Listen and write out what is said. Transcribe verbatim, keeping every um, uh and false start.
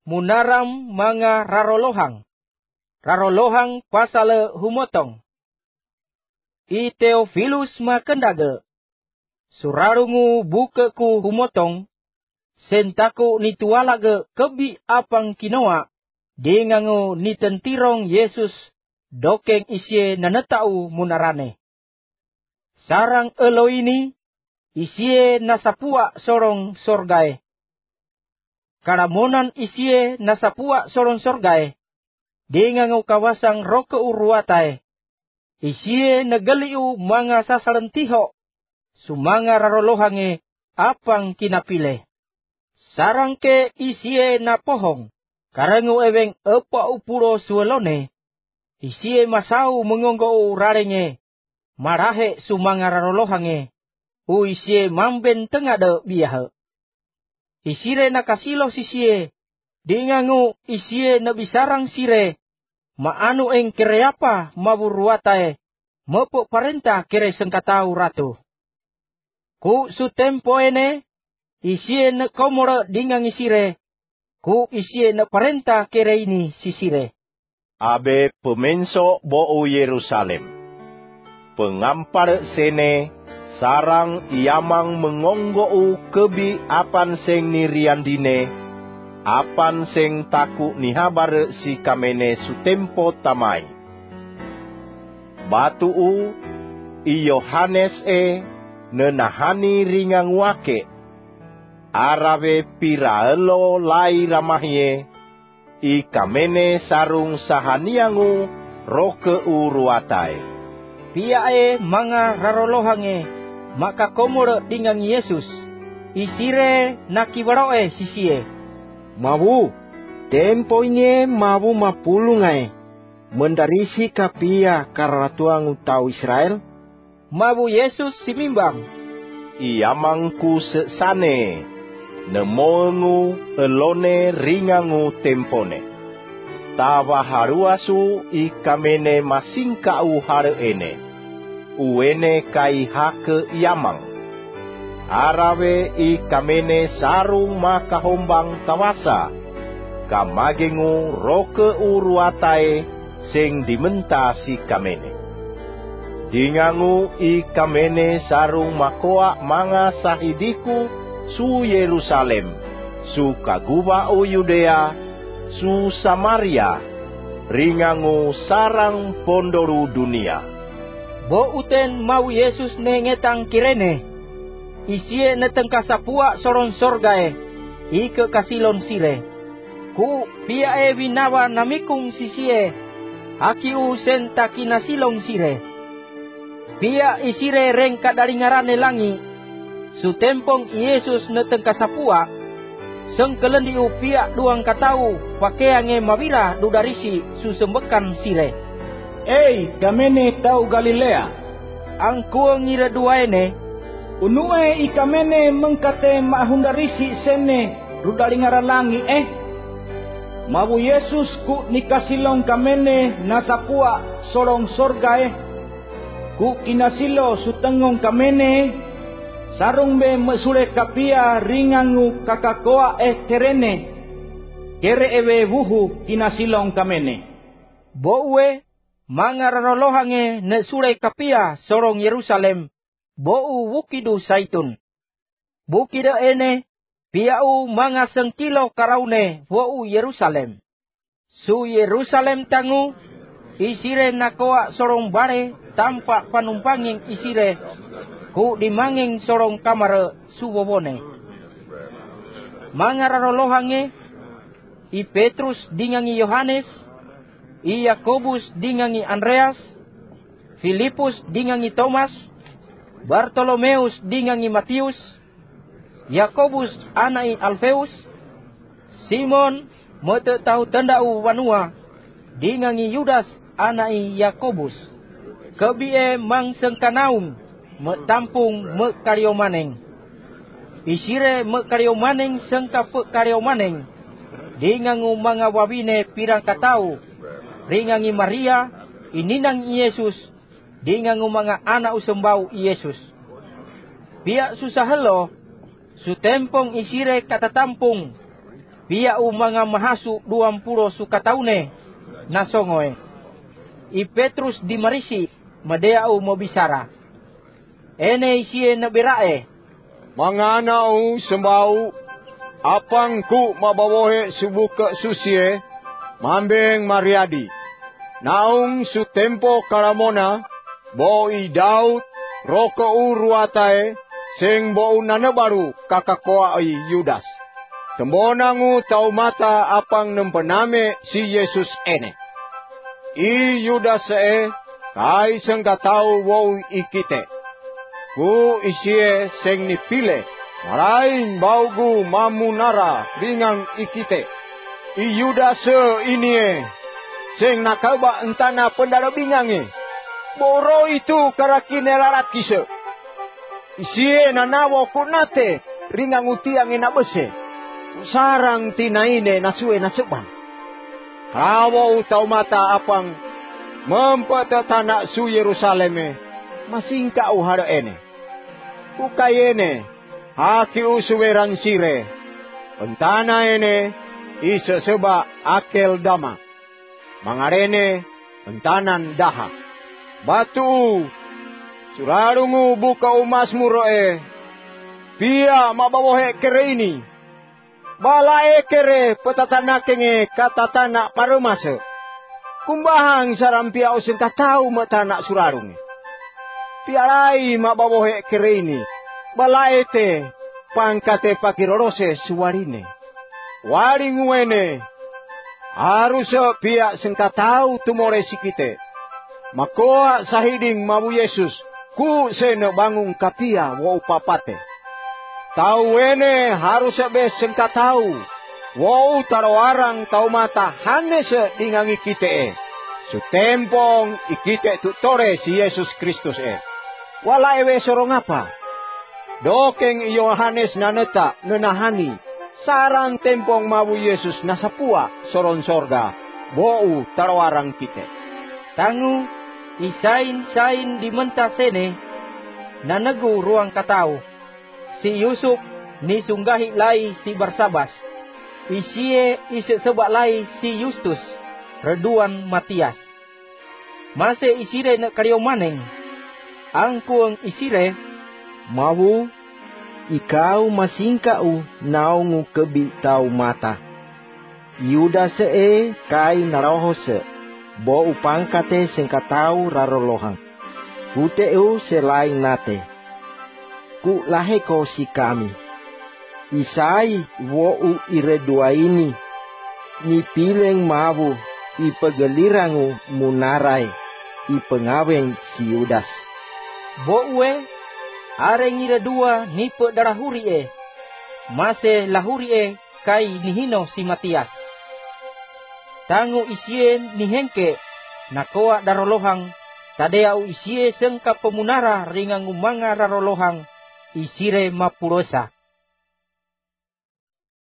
munaram manga rarolohang. Rarolohang pasal humotong. I Theophilus makendage. Surarungu bukeku humotong. Sentaku nitualage kebi apang kinoa. Dengangu nitentirong Yesus dokeng isye nanetau munarane. Sarang elo ini isye nasapua sorong sorgae. Karamonan isye nasapua sorong sorgae. Dengangu kawasang roke uruatae. Isye negeliu manga sasalentiho. Sumanga rarolohange apang kinapile. Sarang ke isye napohong. Karengu eweng epa upuro suelone. Isye masau mengonggo rarenge. Marahe sumanga rarolohange. U isye mamben tengade biyahe. Isire nakasilo sisye. Dengangu isye nabisarang sire. Maanu eng kereapa maburuatae. Mepo parenta kere sengkatau ratu. Ku su tempo ene. Isye ne komora dingang isire. Ku isye ne parenta kere ini sisire. Abe pemenso bo'u Yerusalem. Pengampar sene sarang iamang mengonggou kebi apan seng niriandine. Apan seng taku nihabar si kamene sutempo tamai. Batu'u i Yohanes e nenahani ringang wake. Arawe piraelo lai ramahye. I kamene sarung sahaniangu roke uruatai. Piae manga rarolohange. Maka komore dingang Yesus. Isire nakibaroe sisie. Mabu, tempo inye mabu mapulungai. Mendarisi kapia karatuang utau Israel. Mabu Yesus simimbang. Iamangku sesane. Nemongu elone ringangu tempone. Tawa haruasu i kamene masingkau hare ene. Uene kai hake iamang. Arawe i kamene sarung makahombang tawasa. Kamagengu roke uruatae sing dimenta si kamene. Dingangu i kamene sarung makoa manga sahidiku su Yerusalem, su kaguba o Yudea, su Samaria, ringangu sarang pondoru dunia. Bo uten mau Yesus nengetang kirene. Isye neteng kasapua soron sorgae. Ike kasilon sire. Ku piae winawa namikung sisye. Hakiu senta kinasilong sire. Pia isire reng kadalingarane langi. Su tempong Yesus neteng kasapua. Seng kelendiu pia duang katau. Pakeange mawira dudarisi su sembekan sire. Ei, kamene tau Galilea. Angkuo ngira duaene. Unue ikamene mengkate mahundarisi sene rudalingara langi eh. Mabu Yesus ku nikasilong kamene nasapua sorong sorga eh. Ku kinasilo sutengong kamene. Sarung be mesule kapia ringangu kakakoa eh kerene. Kere ewe wuhu kinasilong kamene. Boue mangararolohange ne sure kapia sorong Yerusalem. Bo'u wukidu saitun. Bukida ene, piau manga sengkilo karaune bo'u Yerusalem. Su Yerusalem tangu, isire nakoa sorong bare, tampak panumpanging isire, ku dimanging sorong kamare subobone. Manga rarolohange, i Petrus dingangi Yohanes, i Yakobus dingangi Andreas, Filipus dingangi Thomas, Bartolomeus dingangi Matius, Yakobus anai Alfeus, Simon mote tahu tandau wanua, dingangi Yudas anai Yakobus. Kebie mang sengkanaung, me tampung me karyomaneng. Isire me karyomaneng sengka pe karyomaneng, dingangu mga wawine pirang katau, ringangi Maria, ininang Yesus, dingangu mga anak usembau Yesus. Pia susah helo, su tempong isire katatampung. pia u mga mahasu duam puro sukataune nasongoe. I Petrus di marisi madea u mobisara. Ene isiye nabirae. Mangana u sembau apang ku mabawohe subuka susie mambeng mariadi. Naung su tempo karamona bo i Daud roko u ruatae sing bo nanabaru kakakoa i Yudas. Tembonangu tau mata apang nempename si Yesus ene. I Yudas e kai sengka tau wo ikite. Ku isie sing nipile maraing baugu mamunara ringang ikite. I Yudas ini e sing nakaba entana pendara bingange. Boro itu karakine larat kise. Isie nanawo kunate ringang utiang ena bese. Sarang tinaine nasue nasebang. Kawo utau mata apang mempetatana su Yerusaleme masingka uhara ene. Ukayene haki usuweran sire. Entana ene isa seba akel dama. Mangarene entanan daha. Batu surarungu buka umasmu roe. Pia mabawohe kere ini. Balae kere petatana kenge katatana paremase. Kumbahang sarampia useng katau matana surarunge. Piarai mabawohe kere ini. Balae te pangkate pakirorose suwarine. Waringuene. Harus pia sengkatau tumore sikite. Makoa sahiding mabu Yesus ku sene bangung kapia wo papate. Tau ene harus be sengkatau wo taroarang tau mata hanese dingangi kite. Sutempong ikite tutore si Yesus Kristus e. Wala ewe sorong apa? Dokeng Yohanes naneta nenahani sarang tempong mabu Yesus nasapua soron sorga bou taroarang kite. Tangu isain-sain di mentasene nanagu ruang katau. Si Yusuf ni sunggahi lai si Barsabas. Isie isi sebak lai si Justus. Reduan Matias. Mase isire nak karyo maneng. Angkuang isire. Mawu ikau masingkau naungu kebi tau mata. Yuda se kai narohose. Bo upangkate sengkatau rarolohang. Kuteu selain nate. Ku laheko si kami. Isai wo u iredua ini. Ni pileng mawu i pegelirangu munarai i pengaweng si Yudas. Bo uwe areng iredua ni pe darahuri e. Mase lahuri e kai nihino si Matias. Tangu isie ni hengke nakoa darolohang tadea u isie sengka pemunara ringang umanga rarolohang isire mapurosa.